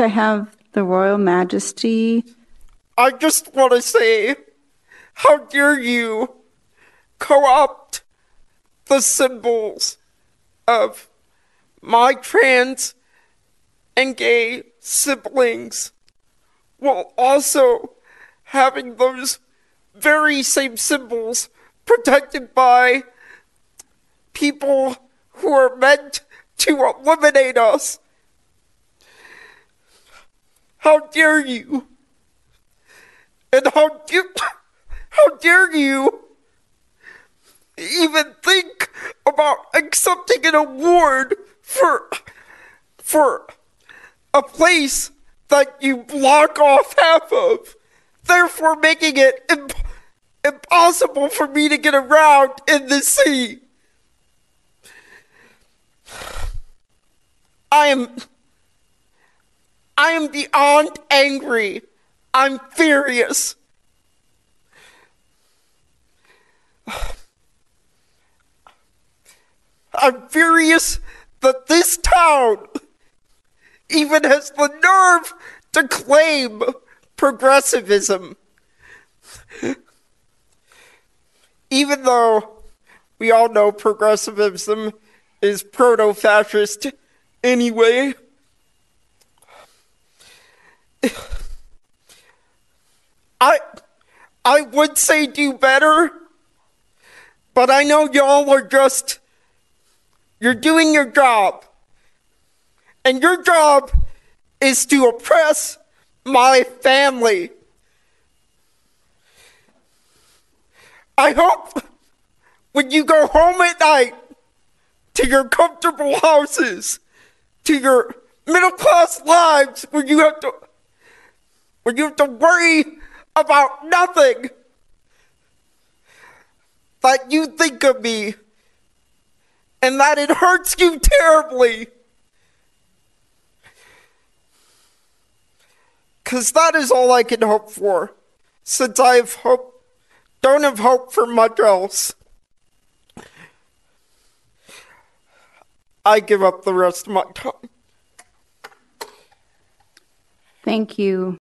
I have the Royal Majesty. I just want to say, how dare you co-opt the symbols of my trans and gay siblings while also having those very same symbols protected by people who are meant to eliminate us. How dare you? And how dare you even think about accepting an award for a place that you block off half of, therefore making it impossible for me to get around in the sea. I am beyond angry. I'm furious. I'm furious that this town even has the nerve to claim progressivism. Even though we all know progressivism is proto-fascist anyway. I would say do better, but I know y'all are just, you're doing your job. And your job is to oppress my family. I hope when you go home at night to your comfortable houses, to your middle-class lives where you have to worry about nothing, that you think of me and that it hurts you terribly. Because that is all I can hope for, since don't have hope for much else. I give up the rest of my time. Thank you.